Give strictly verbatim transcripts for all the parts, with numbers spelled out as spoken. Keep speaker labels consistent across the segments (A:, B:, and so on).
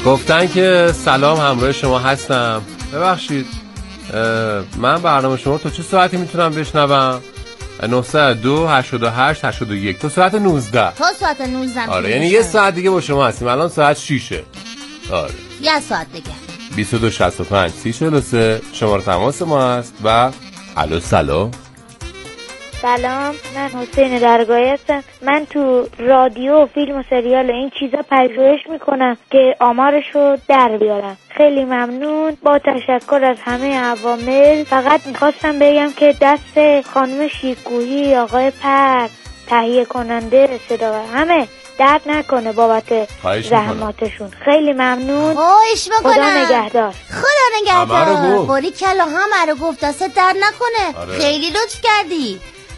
A: گفتن که سلام همراه شما هستم. ببخشید من برنامه شما تا چه ساعتی میتونم بشنوم؟ نه صفر دو هشت هشت هشت یک تا ساعت نوزده.
B: تا ساعت نوزده.
A: آره یعنی یه ساعت دیگه با شما هستیم. الان ساعت شیشه. آره
B: یه ساعت دیگه.
A: بیست و دو شصت و پنج سی چهل و سه شماره تماس ما هست. و الو سلام.
C: سلام، من حسین درگاهی هستم. من تو رادیو و فیلم و سریال و این چیزا پژوهش میکنم که آمارشو در بیارم. خیلی ممنون، با تشکر از همه عوامل. فقط میخواستم بگم که دست خانم شیکویی، آقای پر، تهیه کننده صدا همه درد نکنه بابت زحماتشون. خیلی ممنون.
B: خواهش میکنم.
C: خدا نگهدار.
B: خدا نگهدار. باری کلا همه رو گفت، دست درد نکنه. آره. خیلی لطف کردی.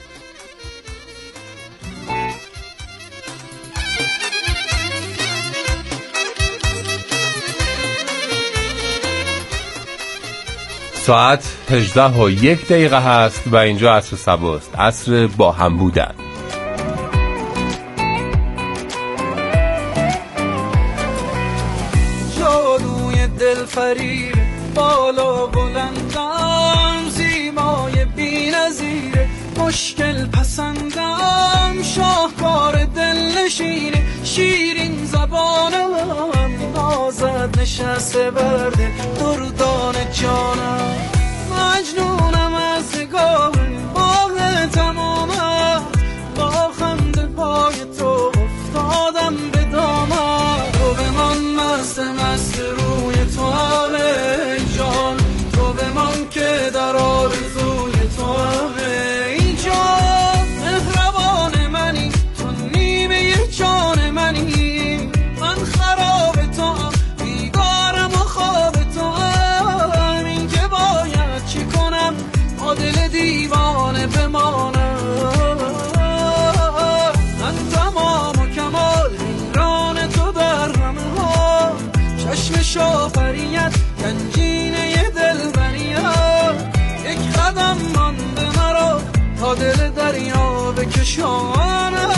A: ساعت هجده و یک دقیقه هست و اینجا عصر صباست. عصر با هم بودن.
D: جادوی دلفریب بالا بلندم، زیبای بی‌نظیر مشکل پسندم، شاهکار دلنشین شیرین زبانم، نازد نشسته برده دردان جانم، مجنونم از نگاه باغ تمامم، با خنده پای تو افتادم به دامم، تو بمان مست مست روی تو همه جان، تو بمان که در آرزوی تو همه جان، مهربان منی تو نیمه جان منی، من خراب تو بیدارم و خواب تو هم، این که باید چی کنم با دل دیوانه بمانم، من تمام و کمال حیران تو در همه ها، چشم شافریت گنجینه دل بریت، یک قدم مانده مرا تا دل دریا بکشانم.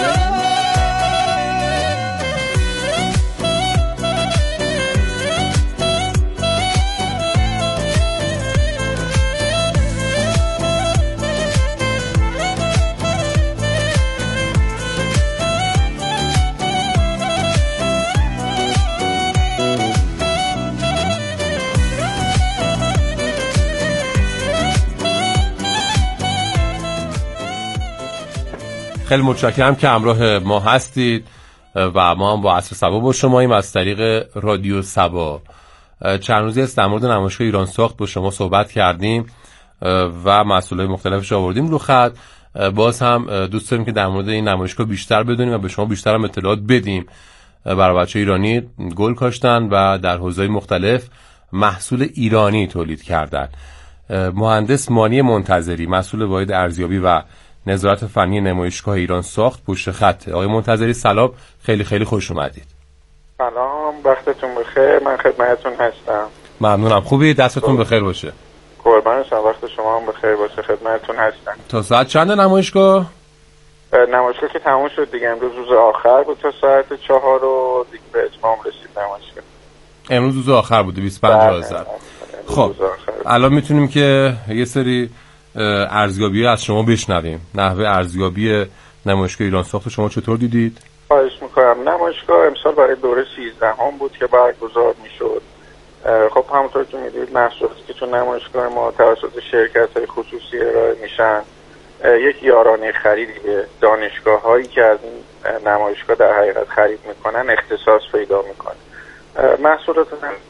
A: خیلی متشکرم که همراه ما هستید و ما هم با عصر صبا با شماییم از طریق رادیو صبا. چند روزی است در مورد نمایشگاه ایران ساخت با شما صحبت کردیم و مسئولای مختلفش آوردیم رو خط. باز هم دوست داریم که در مورد این نمایشگاه بیشتر بدونیم و به شما بیشتر هم اطلاعات بدیم. برای بچه ایرانی گل کاشتن و در حوزه‌های مختلف محصول ایرانی تولید کردن. مهندس مانی منتظری مسئول واحد ارزیابی و نظارت فنی نمایشگاه ایران ساخت پشت خط. آقای منتظری سلام، خیلی خیلی خوش اومدید.
E: سلام، وقتتون بخیر، من خدمتتون هستم.
A: ممنونم. خوبی؟ دستتون بخیر باشه.
E: قربان شما، وقت شما هم بخیر باشه، خدمتتون هستم.
A: تا ساعت چند نمایشگاه؟
E: نمایشگاه که تموم شد دیگه، امروز روز آخر بود تا ساعت چهار و دیگه به اتمام رسید نمایشگاه.
A: امروز روز آخر بوده، بیست و پنج آذر. خب الان میتونیم که یه سری ارزیابی از شما بشنویم. نحوه ارزیابی نمایشگاه ایران ساخت شما چطور دیدید؟
E: خواهش میکنم. نمایشگاه امسال برای دوره سیزدهم بود که برگزار میشد. خب همونطور که میدونید محصولاتی که چون نمایشگاه ما توسط شرکت‌های خصوصی ارائه میشن، یک یارانه خریدی به دانشگاه هایی که از این نمایشگاه در حقیقت خرید میکنن اختصاص پیدا میکنه. محصولات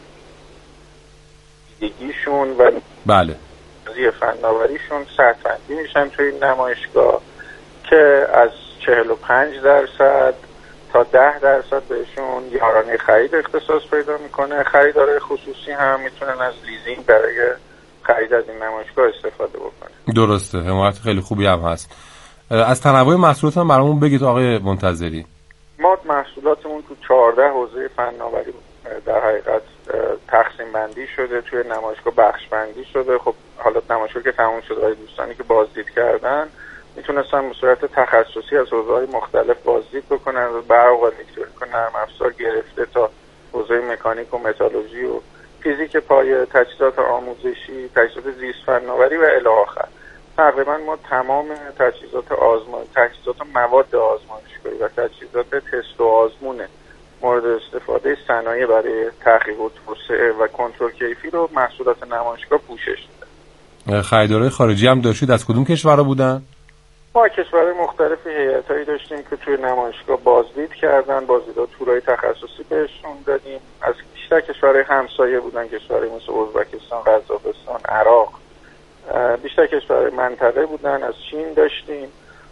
E: دیگیشون و
A: بله
E: زی فناوریشون سطح بندی میشن توی این نمایشگاه که از چهل و پنج درصد تا ده درصد بهشون یارانه خرید اختصاص پیدا میکنه. خریدارای خصوصی هم میتونن از لیزینگ برای خرید از این نمایشگاه استفاده بکنه.
A: درسته، حمایت خیلی خوبی هم هست. از تنوع محصولات هم برامون بگید آقای منتظری.
E: ما محصولاتمون تو چهارده حوزه فناوری در حقیقت تقسیم بندی شده، توی نمایشگاه بخش بندی شده. خب حالا نمایشگاه که تموم شده، برای دوستانی که بازدید کردن میتونستن به صورت تخصصی از حوزه‌های مختلف بازدید بکنن، برق و الکتریک و نرم افزار گرفته تا حوزه مکانیک مکانیک و متالورژی و فیزیک پایه، تجهیزات آموزشی، تجهیزات زیست فناوری و الی آخر. تقریبا ما تمام تجهیزات آزمایش، تجهیزات مواد آزمایشگاهی و تجهیزات تست و آزمون مورد استفاده صنایع برای تحقیق و توسعه و کنترل کیفی رو محصولات نمایشگاه پوشش میده.
A: خریدارهای خارجی هم داشتید؟ از کدوم کشورها بودن؟
E: ما کشورهای مختلفی هیئتایی داشتیم که توی نمایشگاه بازدید کردن، بازدیدها تورای تخصصی بهشون دادیم. از بیشتر کشورهای همسایه بودن، کشورهای مثل ازبکستان، قزاقستان، عراق. بیشتر کشورهای منطقه بودن، از چین داشتیم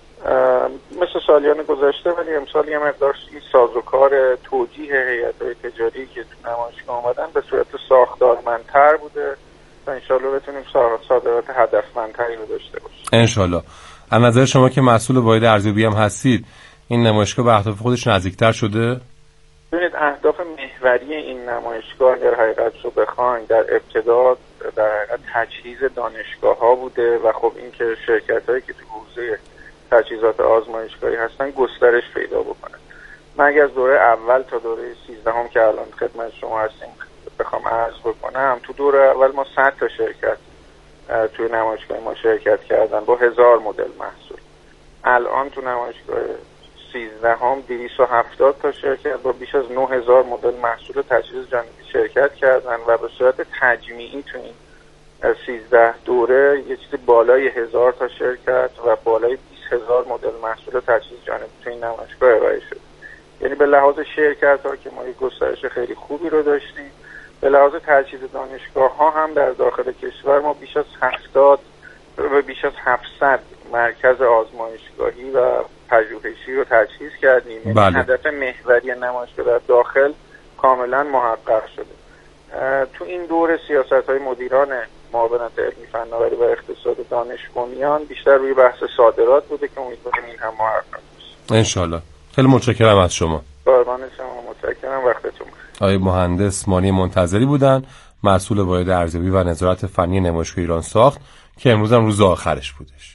E: مثل سالیان گذشته، ولی امسال یه مقدار سازوکار توجیه هیئت‌های تجاری که تو نمایشگاه اومدن به صورت ساختارمندتر بوده تا انشالله بتونیم صادرات هدفمندتری رو داشته باشیم.
A: انشالله. از نظر شما که مسئول واحد ارزیابی هم هستید، این نمایشگاه به اهداف خودش نزدیکتر شده؟
E: ببینید اهداف محوری این نمایشگاه در حقیقت رو بخواین در ابتدا در حقیقت تجهیز دانشگاه‌ها بوده و خب این که شرکت‌هایی که تو حوزه تجهیزات آزمایشگاهی هستن گسترش پیدا بکنه. من اگه از دوره اول تا دوره سیزدهم که الان خدمت شما هستیم بخوام عرض بکنم، تو دوره اول ما صد تا شرکت توی نمایشگاه ما شرکت کردن با هزار مدل محصول. الان تو نمایشگاه سیزدهم دویست و هفتاد تا شرکت با بیش از نه هزار مدل محصول تجهیز جانبی شرکت کردن و به صورت تجمیعی تو این سیزده دوره یه چیزی بالای هزار تا شرکت و بالای بیست هزار مدل محصول تجهیز جانبی تو این نمایشگاه ارائه شد. یعنی به لحاظ شرکت ها که ما یک گسترش خیلی خوبی رو داشتیم، به لحاظ تجهیز دانشگاه ها هم در داخل کشور ما بیش از هفتاد و بیش از هفتصد مرکز آزمایشگاهی و پژوهشی رو تجهیز کردیم.
A: بله.
E: هدف محوری نمایشگاه در داخل کاملا محقق شده. تو این دور سیاست‌های مدیران معاونت علمی فناوری و اقتصاد دانش بنیان بیشتر روی بحث صادرات بوده که امیدواریم این هم محقق بشه.
A: انشالله. خیلی متشکرم از شما.
E: قربان شما، متشکرم، وقتتون بخیر.
A: آقای مهندس مانی منتظری بودن، مسئول واحد ارزیابی و نظارت فنی نمایشگاه ایران ساخت که امروز هم روز آخرش بودش.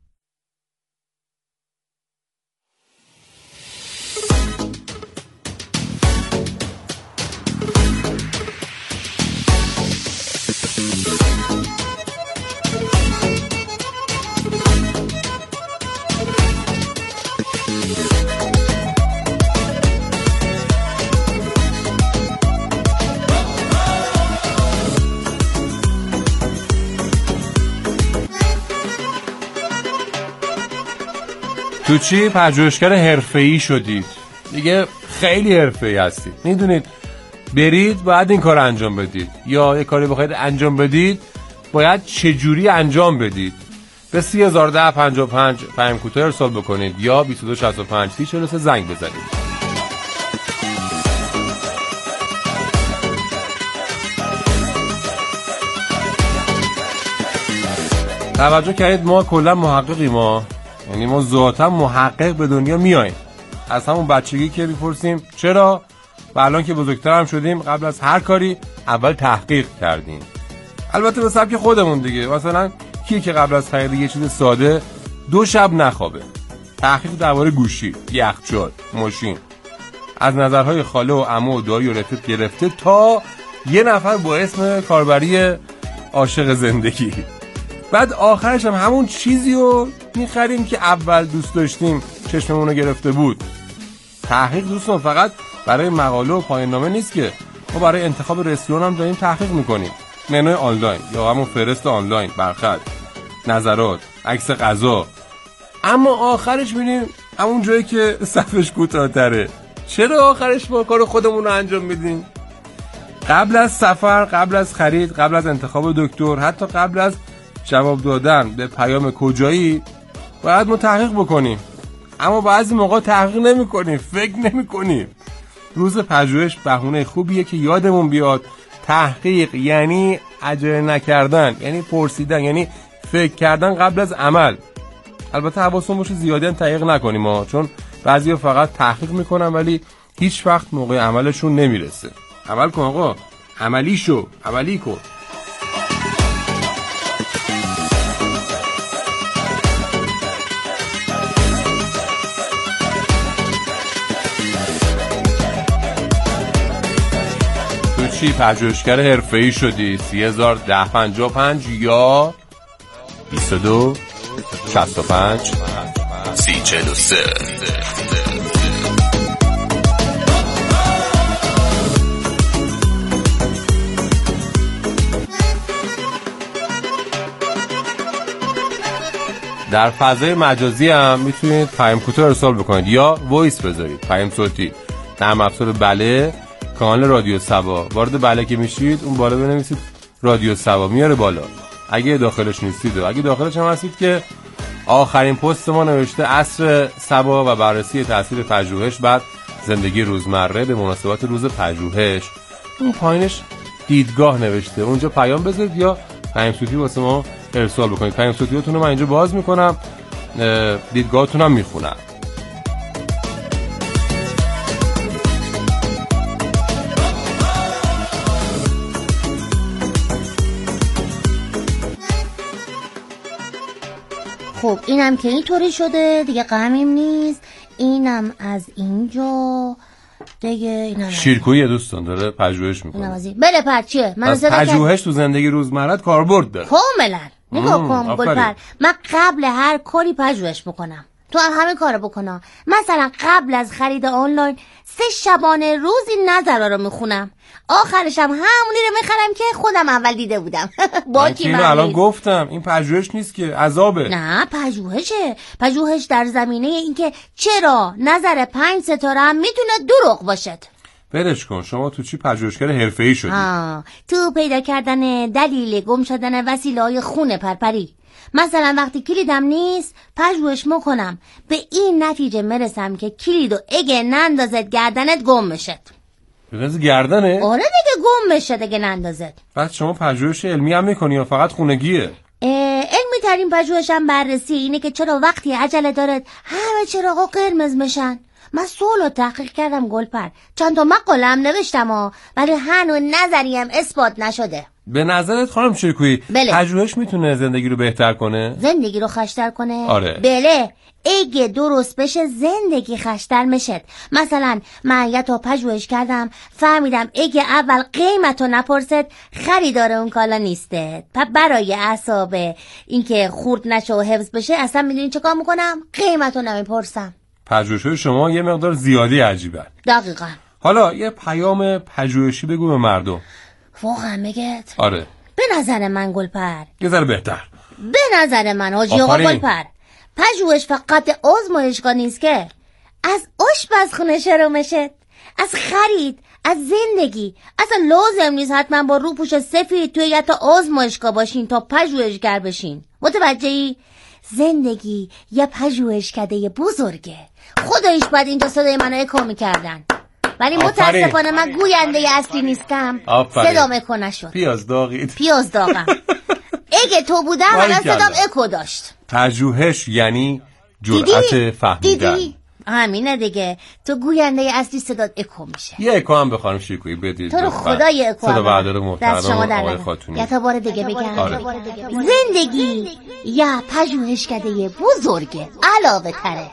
A: تو چی؟ پژوهشگر حرفه‌ای شدید دیگه، خیلی حرفه‌ای هستید. میدونید برید باید این کار انجام بدید، یا یه کاری بخواید انجام بدید باید چجوری انجام بدید. به سی هزار و ده پنجاه و پنج پیام کوتاه ارسال بکنید یا بیست و دو شصت و پنج سی چهل و سه زنگ بزنید. توجه کردید ما کلا محققیم، ما یعنی ما ذاتا محقق به دنیا میایم. از همون بچگی که میپرسیم چرا، و الان که بزرگتر هم شدیم قبل از هر کاری اول تحقیق کردیم. البته به سبک خودمون دیگه. مثلا کی که قبل از خرید یه چیز ساده دو شب نخوابه؟ تحقیق درباره گوشی، یخچال، ماشین، از نظرهای خاله و عمو و دایی و رفیق گرفته تا یه نفر با اسم کاربری عاشق زندگی. بعد آخرش هم همون چیزی رو میخریم که اول دوست داشتیم، چشممون رو گرفته بود. تحقیق دوستان فقط برای مقاله و پایان نامه نیست که، ما برای انتخاب رستوران هم داریم تحقیق میکنیم. منوی آنلاین یا همون فرست آنلاین، برخط، نظرات، عکس غذا. اما آخرش میبینیم همون جایی که صفش کوتاه‌تره. چرا آخرش ما کار خودمون رو انجام میدیم؟ قبل از سفر، قبل از خرید، قبل از انتخاب دکتر، حتی قبل از جواب دادن به پیام کجایی باید ما تحقیق بکنیم. اما بعضی موقع تحقیق نمی کنیم، فکر نمی کنیم. روز پژوهش بهونه خوبیه که یادمون بیاد تحقیق یعنی عجله نکردن، یعنی پرسیدن، یعنی فکر کردن قبل از عمل. البته حواسون باشه زیادی هم تحقیق نکنیم ها، چون بعضیا فقط تحقیق میکنن ولی هیچ وقت موقع عملشون نمیرسه. عمل کن آقا، عملی شو، عملی کن. چی پژوهشگر حرفه‌ای شدی؟ سی هزار ده پنجاه و پنج یا بیست و دو شصت و پنج سی چهل و سه. در فضای مجازی هم میتونید پیام کوتاه ارسال بکنید یا وایس بذارید، پیام صوتی. نرم افزار بله، کانال رادیو سبا. وارد بله که میشید اون بالا بنویسید رادیو سبا، میاره بالا. اگه داخلش نیستید و اگه داخلش هم هستید که آخرین پست ما نوشته عصر سبا و بررسی تاثیر پژوهش بعد زندگی روزمره به مناسبت روز پژوهش. اون پایینش دیدگاه نوشته، اونجا پیام بذارید یا پیام صوتی واسه ما ارسال بکنید. پیام صوتیاتون رو من اینجا باز میکنم، دیدگاهتون هم میخونم.
B: خب اینم که اینطوری شده دیگه، غمیم نیست. اینم از اینجا دیگه. اینم
A: شیرکویی دوستان داره پژوهش میکنه.
B: بله پر چیه؟ من
A: از پژوهش تو زندگی روزمرت کاربرد داره
B: کاملا. نگاه کن گلپر، من قبل هر کاری پژوهش میکنم. تو هم همین کارو بکنم. مثلا قبل از خرید آنلاین سه شبانه روزی نظرها رو میخونم، آخرش هم همونی رو میخرم که خودم اول دیده بودم.
A: با کی من الان گفتم این پژوهش نیست که عذابه.
B: نه پژوهشه. پژوهش در زمینه اینکه چرا نظر پنج ستاره هم میتونه دروغ باشد.
A: برش کن. شما تو چی پژوهشگر حرفه‌ای شدی؟
B: آه، تو پیدا کردن دلیل گم شدن وسیله‌های خون پرپری. مثلا وقتی کلیدم نیست پژوهش میکنم، به این نتیجه میرسم که کلیدو اگه نندازد گردنت گم میشد.
A: بگذار گردنه؟
B: آره دیگه گم میشد اگه نندازد.
A: بعد شما پژوهش علمی هم میکنی یا فقط خونگیه؟
B: علمی ترین پژوهشم بررسی اینه که چرا وقتی عجله دارد همه چراغا قرمز میشن. من سوالو تحقیق کردم گلپر، چند تا مقاله هم نوشتم ها، ولی هنوز نظریم اثبات نشده.
A: به نظرت خانم شیرکویی
B: بله.
A: پژوهش میتونه زندگی رو بهتر کنه؟
B: زندگی رو خشتر کنه؟
A: آره.
B: بله، اگه درست بشه زندگی خشتر میشه. مثلا من یه تا پژوهش کردم، فهمیدم اگه اول قیمتو نپرسد خریدار اون کالا نیسته. پس برای اعصاب اینکه خورد نشه و حفظ بشه اصلا میدونی چه کار میکنم؟ قیمتو نمیپرسم.
A: پژوهش‌های شما یه مقدار زیادی عجیبه.
B: دقیقاً.
A: حالا یه پیام پژوهشی بگو به مردم.
B: واقعا میگت؟
A: آره.
B: به نظر من گلپر
A: یه ذره بهتر.
B: به نظر من حاجی آقا گلپر، پژوهش فقط آزمایشگاه نیست که از آشپزخونه شروع میشه، از خرید، از زندگی. اصلا لازم نیست حتما با روپوش سفید توی یه تا آزمایشگاه باشین تا پژوهشگر بشین. متوجهی؟ زندگی یه پژوهشکده بزرگه. خداییش باید اینجا صدای منو اکو میکردن، ولی متاسفانه من گوینده اصلی نیستم. صدام اکو نشد.
A: پیاز داغید.
B: پیاز داغم. اگه تو بودم الان صدام اکو داشت.
A: پژوهش یعنی جرأت فهمیدن.
B: دیدی؟ همینه دیگه. تو گوینده اصلی صدات اکو میشه.
A: یه اکو هم بخوانم شیرکویی بدید.
B: تو رو خدا یه اکو.
A: صدا بردار محترم آقای خاتونی.
B: یه تا بار دیگه بگم.
A: آره.
B: زندگی یه پژوهشکده بزرگه. علاوه تره.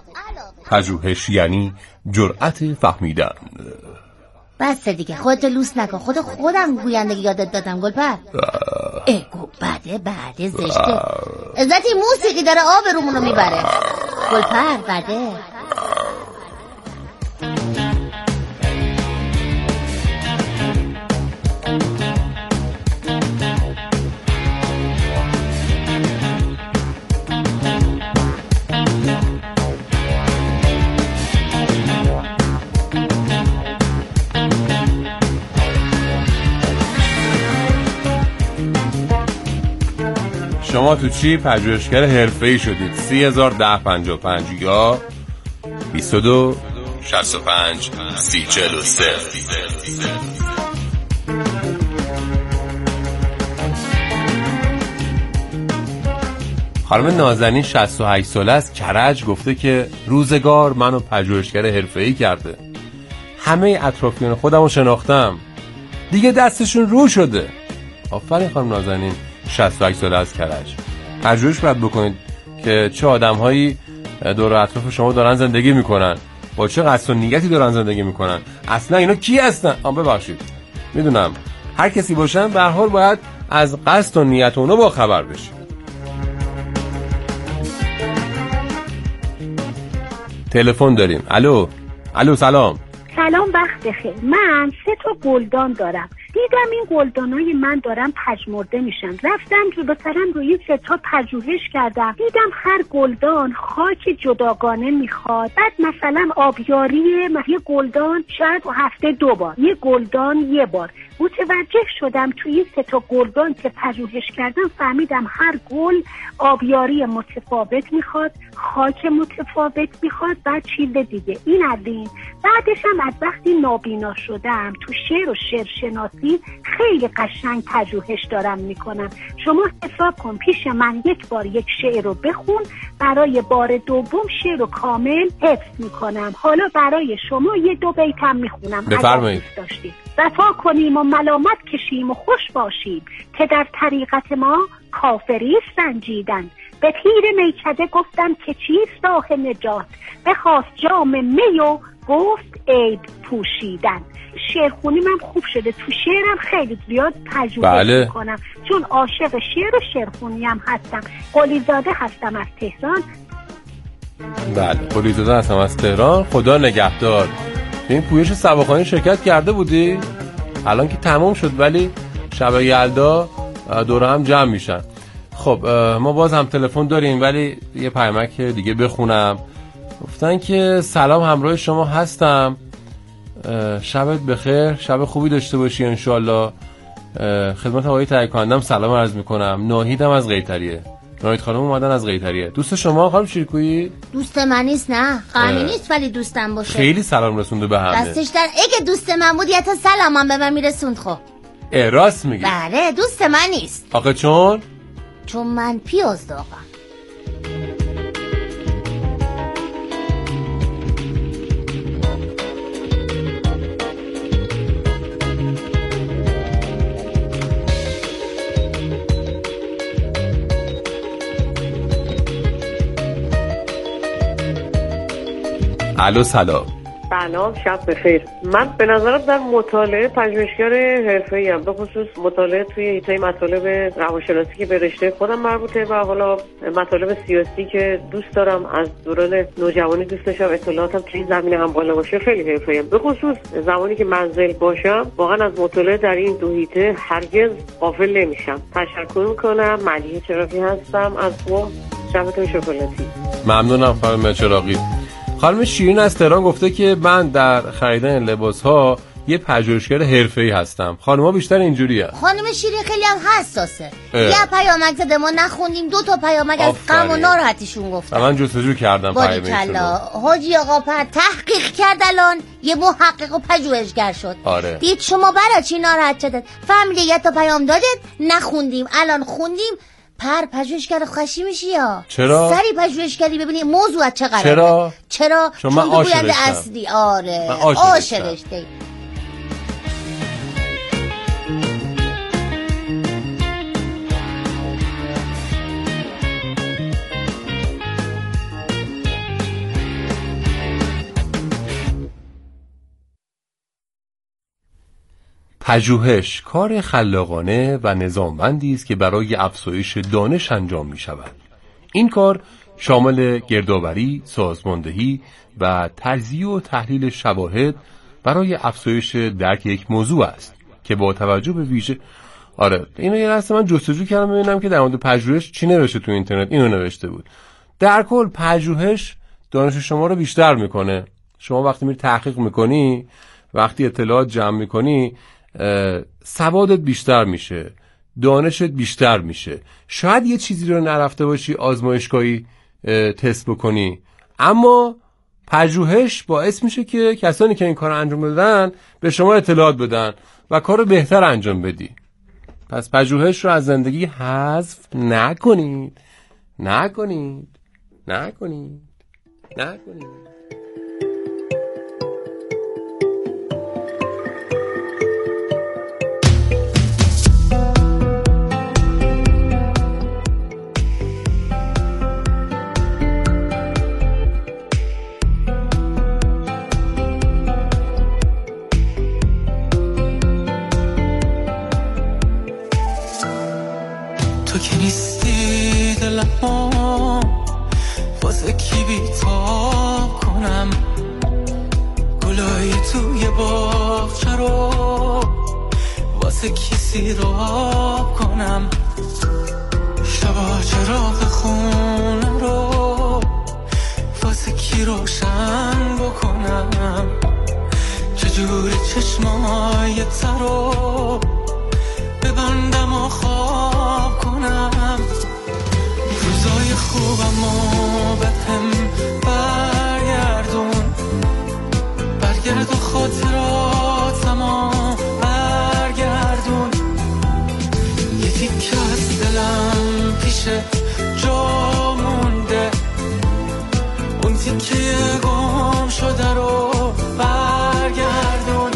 A: پژوهش یعنی جرأت فهمیدن.
B: بس دیگه، خودت لوس نکن. خود خودم گویندگی یادت دادم گلپر. اگو بده بده زشته. عزتی موسیقی داره آب رومونو میبره. گلپر بده.
A: شما تو چی پژوهشگر حرفه‌ای شدید؟ سی هزار ده پنجاه و پنج یا بیست و دو شصت و پنج سی چهل و سه. خانم نازنین شصت و هشت ساله از کرج گفته که روزگار منو پژوهشگر حرفه‌ای کرده. همه اطرافیان خودمو شناختم، دیگه دستشون رو شده. آفرین خانم نازنین شصت و هشت ساله از کرج. پژوهش باید بکنید که چه آدم‌هایی دور اطراف شما دارن زندگی میکنن، با چه قصد و نیتی دارن زندگی میکنن، اصلا اینا کی هستن. آ ببخشید میدونم هر کسی باشن به هر حال باید از قصد و نیت اونو با خبر بشی. تلفن داریم. الو الو سلام.
F: سلام وقت بخیر. من سه تا گلدان دارم. دیدم این گلدانای من دارن پژمرده میشن. رفتم جو مثلا روی سه تا پژوهش کردم. دیدم هر گلدان خاک جداگانه میخواد. بعد مثلا آبیاری یه گلدان شاید هفته دو بار، یه گلدان یه بار. متوجه شدم توی سه تا گلدان که پژوهش کردم فهمیدم هر گل آبیاری متفاوت میخواد، خاک متفاوت میخواد، بعد چیز دیگه. این از این. بعدش هم از وقتی نابینا شدم تو شعر و شعرشناسی خیلی قشنگ پژوهش دارم میکنم. شما حساب کن پیش من یک بار یک شعر رو بخون، برای بار دوم شعر رو کامل حفظ میکنم. حالا برای شما یه دو بیتم میخونم.
A: بفرمایید.
F: وفا کنیم و ملامت کشیم و خوش باشیم که در طریقت ما کافری سنجیدن. به پیر میکده گفتم که چیست راه نجات، بخواست جام می و گفت عیب پوشیدن. شعرخونی من خوب شده، تو شعرم خیلی زیاد تجربه
A: بله.
F: میکنم چون عاشق شعر و شعرخونی هم هستم. قلیزاده هستم از تهران.
A: بله قلیزاده هستم از تهران. خدا نگهدار. این پویش سواخوانی شرکت کرده بودی؟ الان که تمام شد ولی شب یلدا دوره هم جمع میشن. خب ما باز هم تلفن داریم ولی یه پیامک دیگه بخونم. گفتن که سلام همراه شما هستم، شبت بخیر، شب خوبی داشته باشی انشالله. خدمت آقای تهیه کنندم سلام عرض میکنم. ناهیدم از قیطریه. ناهید خانم اومدن از قیطریه. دوست شما خانم شیرکویی؟
B: دوست من نیست، نه غمی نیست ولی دوستم باشه.
A: خیلی سلام رسونده به همه.
B: دستش در اگه دوست من بود یا تا سلام هم به من میرسوند. خب
A: راست میگی؟
B: بله دوست من نیست.
A: آخه چون؟
B: چون من پیاز داغم.
A: الو سلام.
G: سلام شب بخیر. من به نظرم در مطالعه پژوهشگر حرفه‌ای ام، به خصوص مطالعه توی حیطه مطالب روانشناسی که به رشته خودم مربوطه و حالا مطالب سیاسی که دوست دارم از دوران نوجوانی دوست داشتم اطلاعاتم توی این زمینه هم بالا باشه. خیلی حرفه‌ای ام، به خصوص زمانی که منزل باشم واقعا از مطالعه در این دو حیطه هرگز غافل نمیشم. تشکر میکنم. ملیحه چراغی هستم از قم. شبتون شکلاتی.
A: ممنونم خانم چراغی. خانم شیرین از تهران گفته که من در خریدن لباس‌ها یه پژوهشگر حرفه‌ای هستم. خانم‌ها بیشتر اینجوریه.
B: خانم شیرین خیلی هم حساسه. یه پیامک زده ما نخوندیم، دو تا پیامک از غم و ناراحتیشون گفتن.
A: من جستجو کردم
B: پیامکشون. حاجی آقا پر تحقیق کرد، الان یه محقق و پژوهشگر شد.
A: آره.
B: دید شما برای چی ناراحت شدید؟ فهمیدید یه تا پیام دادید نخوندیم، الان خوندیم. پر پژوهشگر خشی میشی یا
A: چرا؟
B: سری پژوهشگری ببینی موضوع چه قراره.
A: چرا؟
B: چرا؟
A: چون من آشرشتم.
B: اصلی آره آشرشته.
A: پژوهش کار خلاقانه و نظاممندی است که برای افزایش دانش انجام می شود. این کار شامل گردآوری، سازماندهی و تجزیه و تحلیل شواهد برای افزایش درک یک موضوع است که با توجه به ویژه آره اینو یه لحظه من جستجو کردم ببینم که در مورد پژوهش چی نوشته تو اینترنت. اینو نوشته بود. در کل پژوهش دانش شما رو بیشتر میکنه. شما وقتی میری تحقیق میکنی، وقتی اطلاعات جمع میکنی، سوادت بیشتر میشه، دانشت بیشتر میشه. شاید یه چیزی رو نرفته باشی آزمایشگاهی تست بکنی، اما پژوهش باعث میشه که کسانی که این کار انجام دادن به شما اطلاعات بدن و کارو بهتر انجام بدی. پس پژوهش رو از زندگی حذف نکنید نکنید نکنید نکنید
D: که نیستی دلمو واسه کی بیتاب کنم، گلای توی باغچه رو واسه کی سیراب کنم، شبا چراغ خونه رو واسه کی روشن بکنم، چجوری چشمای ترو ببندم و خواب کنم، روزای خوبم و بهم برگردون، برگرد و خاطراتم و برگردون، یه تیکه از دلم پیشه جا مونده، اون تیکه گم شده رو برگردون.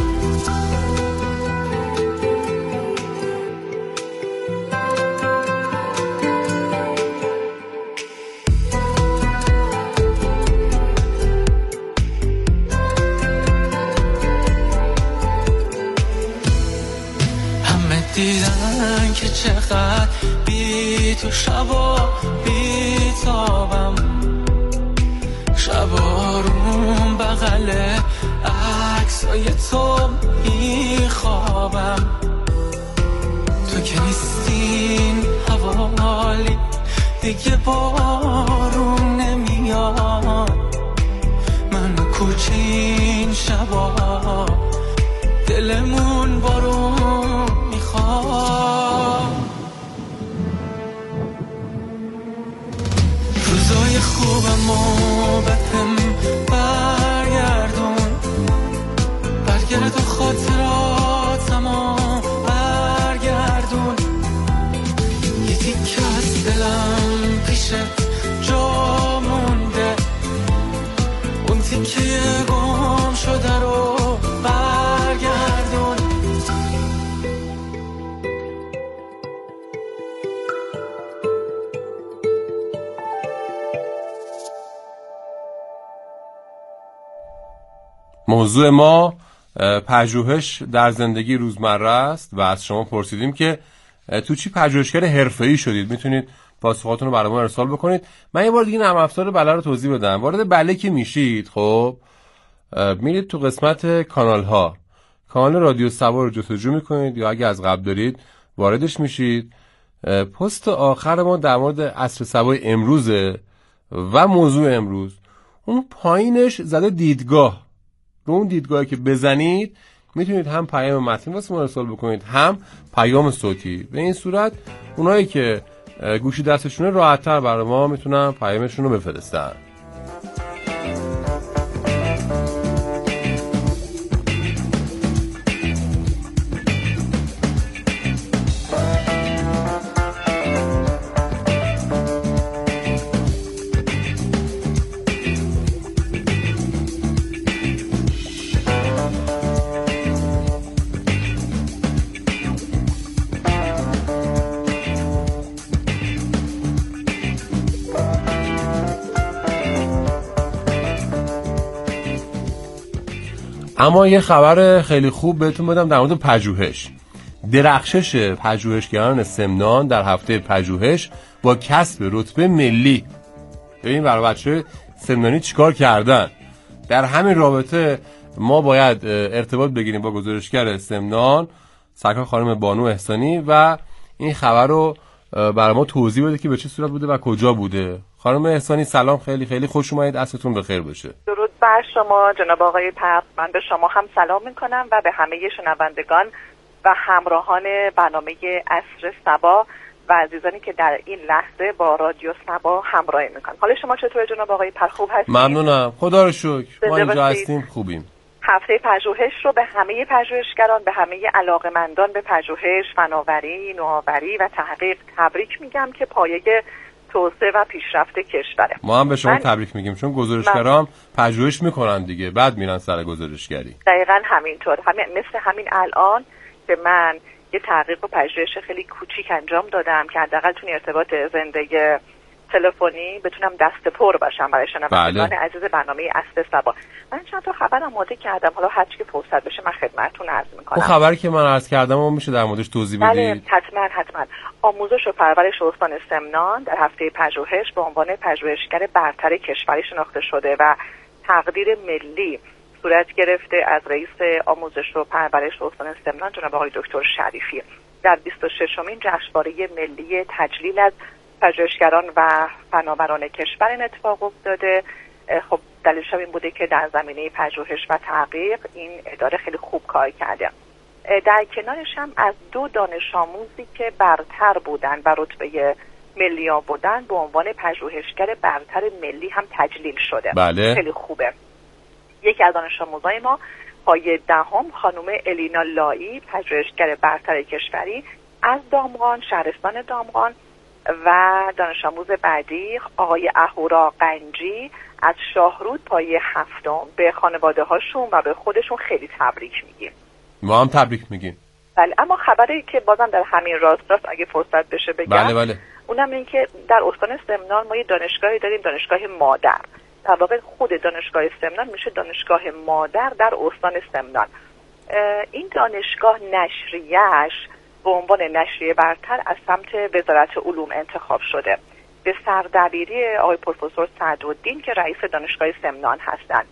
D: دیدن که چقدر بی تو شبا بی تابم، شبا روم بغل عکسای تو میخوابم، تو که نیستین حوالی دیگه بارون نمیاد، من کوچه این شبا دلمون بارون میخواد، روزای خوبم و بهم برگردون، برگرد و خاطراتم و برگردون، یه تیکه از دلم پیشت جا مونده، اون تیکه گم شده رو برگردون.
A: موضوع ما پژوهش در زندگی روزمره است و از شما پرسیدیم که تو چی پژوهشگر حرفه‌ای شدید. میتونید پاسخاتون رو برای ما ارسال بکنید. من یه بار دیگه نرم افزار بله رو توضیح بدم. وارد بله که میشید، خب میرید تو قسمت کانال ها، کانال رادیو سبا رو جستجو میکنید یا اگه از قبل دارید واردش میشید. پست آخر ما در مورد عصر سبای امروزه و موضوع امروز. اون پایینش زده دیدگاه، رو اون دیدگاهی که بزنید میتونید هم پیام متن واسه ما ارسال بکنید هم پیام صوتی. به این صورت اونایی که گوشی دستشونه راحت‌تر برای ما میتونن پیامشون رو بفرستن. اما یه خبر خیلی خوب بهتون بدم در مورد پژوهش. درخشش پژوهشگران سمنان در هفته پژوهش با کسب رتبه ملی. ببین برای بچه سمنانی چیکار کردن. در همین رابطه ما باید ارتباط بگیریم با گزارشگر سمنان، سرکار خانم بانو احسانی، و این خبر رو برای ما توضیح بده که به چه صورت بوده و کجا بوده. خانم احسانی سلام، خیلی خیلی خوش اومدید، عصرتون بخیر باشه.
H: درود بر شما جناب آقای پرد، من به شما هم سلام میکنم و به همه شنوندگان و همراهان برنامه عصر صبا و عزیزانی که در این لحظه با رادیو صبا همراهی میکنن. حال شما چطوره جناب آقای پرد؟ خوب هستید؟
A: ممنونم، خدا رو شکر، ما اینجا هستیم خوبیم.
H: هفته پژوهش رو به همه پژوهشگران، به همه علاقه‌مندان به پژوهش، فناوری، نوآوری و تحقیق تبریک میگم که پایه توسعه و پیشرفت کشوره.
A: ما هم به شما من... تبریک میگیم، چون گزارشگران پژوهش میکنن دیگه، بعد میرن سر گزارشگری.
H: دقیقاً همینطور، همین مثل همین الان که من یه تحقیق و پژوهش خیلی کوچیک انجام دادم که حداقل تو ارتباط زنده تلفنی بتونم دست پر باشم برای شنوندگان
A: بله.
H: عزیز برنامه عصر صبا. من چند تا خبر آماده کردم، حالا هر چی که فرصت بشه من خدمتتون عرض میکنم.
A: اون خبری که من عرض کردم اون میشه در موردش توضیح بدید؟
H: بله حتما حتما. آموزش و پرورش استان سمنان در هفته پژوهش به عنوان پژوهشگر برتر کشوری شناخته شده و تقدیر ملی صورت گرفته از رئیس آموزش و پرورش استان سمنان جناب آقای دکتر شریفی در بیست و ششمین جشنواره ملی تجلیل از پژوهشگران و فناوران کشور این اتفاق افتاده. خب دلیلش این بوده که در زمینه پژوهش و تحقیق این اداره خیلی خوب کار کرده. در کنارش هم از دو دانش آموزی که برتر بودن و رتبه ملی آوردن به عنوان پژوهشگر برتر ملی هم تجلیل شده.
A: بله.
H: خیلی خوبه. یکی از دانش آموزای ما پایه دهم خانم الینا لایی، پژوهشگر برتر کشوری از دامغان، شهرستان دامغان، و دانش آموز بعدی آقای اهورا قنجی از شاهرود پایه هفتم. به خانواده هاشون و به خودشون خیلی تبریک میگیم.
A: ما هم تبریک میگیم.
H: بله، اما خبری که بازم در همین راست راست اگه فرصت بشه بگم،
A: بله بله.
H: اونم این که در استان سمنان ما یه دانشگاهی داریم، دانشگاه مادر. در واقع خود دانشگاه سمنان میشه دانشگاه مادر در استان سمنان. این دانشگاه نشریه‌اش به عنوان نشریه برتر از سمت وزارت علوم انتخاب شده به سردبیری آقای پروفسور سعدالدین که رئیس دانشگاه سمنان هستند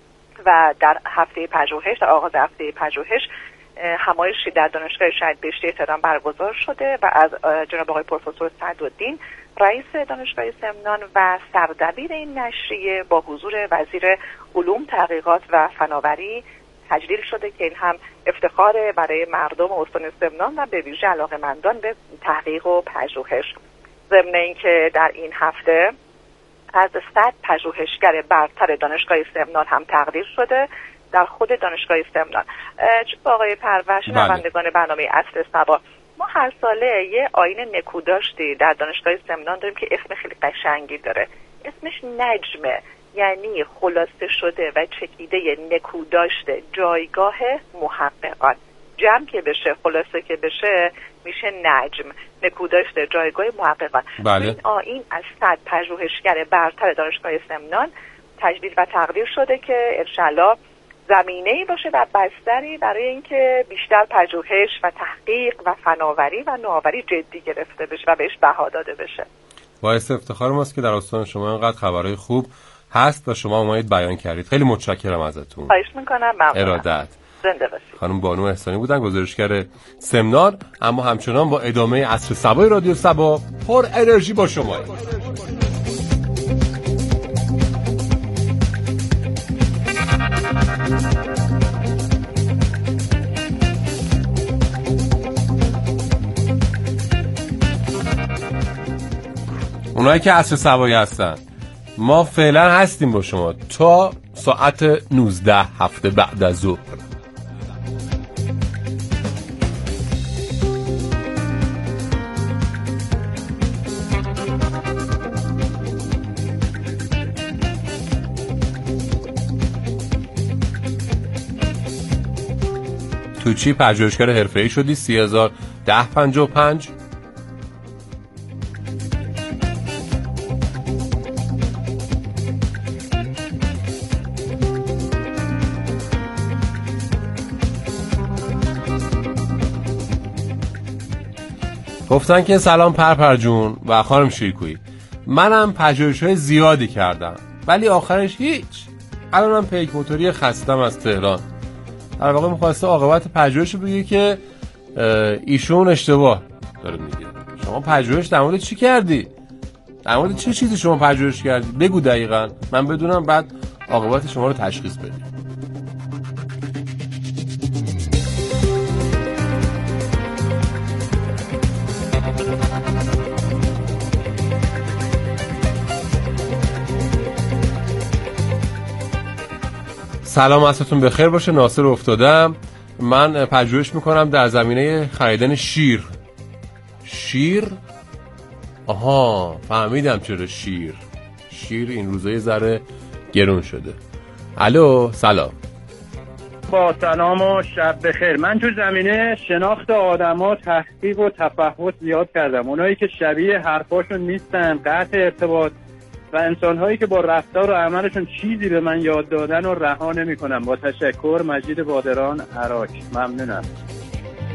H: و در هفته پژوهش، در آغاز هفته پژوهش همایشی در دانشگاه شهید بهشتی تهران برگزار شده و از جناب آقای پروفسور سعدالدین رئیس دانشگاه سمنان و سردبیر این نشریه با حضور وزیر علوم، تحقیقات و فناوری تجلیل شده که این هم افتخار برای مردم استان سمنان و به ویژه علاقه‌مندان به تحقیق و پژوهش. ضمن اینکه در این هفته از صد پژوهشگر برتر دانشگاه سمنان هم تقدیر شده در خود دانشگاه سمنان. چون آقای پرور، شنوندگان برنامه عصر صبا، ما هر ساله یه آیین نکوداشتی در دانشگاه سمنان داریم که اسم خیلی قشنگی داره. اسمش نجمه، یعنی خلاصه شده و چکیده نکوداشت جایگاه محققان. جمع که بشه، خلاصه که بشه، میشه نجم، نکوداشت جایگاه محققان.
A: بله.
H: این آیین از صد پژوهشگر برتر دانشگاه سمنان تجلیل و تقدیر شده که انشالله زمینه‌ای باشه و بستری برای اینکه بیشتر پژوهش و تحقیق و فناوری و نوآوری جدی گرفته بشه و بهش بها داده بشه.
A: باعث افتخار ماست که در استان شما اینقدر خبرهای خوب هست و شما اومدید بیان کردید. خیلی متشکرم ازتون.
H: خواهش میکنم. ممنونم.
A: ارادت.
H: زنده باشید.
A: خانم بانو احسانی بودن، گزارشگر سمنان، اما همچنان با ادامه عصر صبا رادیو صبا پر انرژی با شما. اونایی که عصر صبایی هستن، ما فعلا هستیم با شما تا ساعت نوزده هفته بعد از ظهر. تو چی پژوهشگر حرفه‌ای شدی؟ سی هزار ده پنجاه و پنج. گفتن که سلام پرپر جون و خانم شیرکویی، منم پژوهش‌های زیادی کردم ولی آخرش هیچ. الانم پیک موتوری خستم از تهران. در واقع می‌خواسته عاقبت پژوهش بگه که ایشون اشتباه داره میگه. شما پژوهش در مورد چی کردی؟ در مورد چه چیزی شما پژوهش کردی؟ بگو دقیقاً من بدونم، بعد عاقبت شما رو تشخیص بدیم. سلام، عصرتون بخیر باشه. ناصر افتادم. من پژوهش میکنم در زمینه خریدن شیر. شیر؟ آها، فهمیدم چرا شیر. شیر این روزا یه ذره گرون شده. الو، سلام.
I: با سلام و شب بخیر. من تو زمینه شناخت آدما تحقیق و تفحص زیاد کردم. اونایی که شبیه حرفاشون نیستن، قطع ارتباط، و انسان‌هایی که با رفتار و عملشون چیزی به من یاد دادن و رها نمی‌کنم. با تشکر، مجید بادران، عراق. ممنونم.